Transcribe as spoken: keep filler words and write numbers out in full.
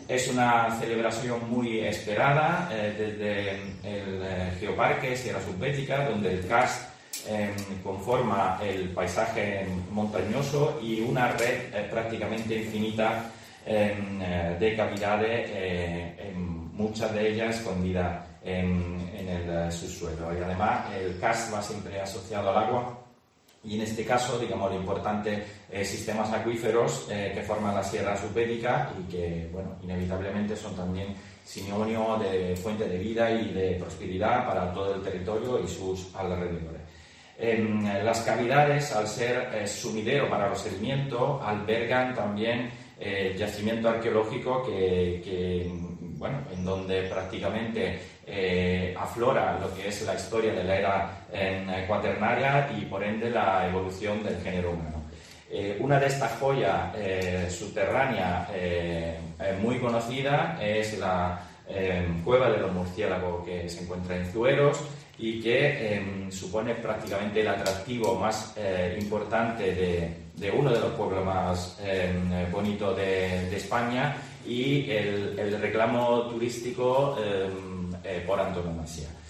Es una celebración muy esperada eh, desde el eh, Geoparque Sierra Subbética, donde el karst eh, conforma el paisaje montañoso y una red eh, prácticamente infinita eh, de cavidades, eh, en muchas de ellas escondidas en, en el subsuelo. Y además el karst va siempre asociado al agua. Y en este caso, digamos, lo importante es sistemas acuíferos eh, que forman la Sierra Subbética y que, bueno, inevitablemente son también sinónimo de fuente de vida y de prosperidad para todo el territorio y sus alrededores. Eh, las cavidades, al ser eh, sumidero para los sedimentos, albergan también eh, yacimiento arqueológico que, que, bueno, en donde prácticamente eh, aflora lo que es la historia de la era eh, cuaternaria y por ende la evolución del género humano. Eh, una de estas joyas eh, subterráneas eh, eh, muy conocida es la eh, Cueva de los Murciélagos, que se encuentra en Zueros y que eh, supone prácticamente el atractivo más eh, importante de, de uno de los pueblos más eh, bonitos de, de España y el, el reclamo turístico eh, eh, por antonomasia.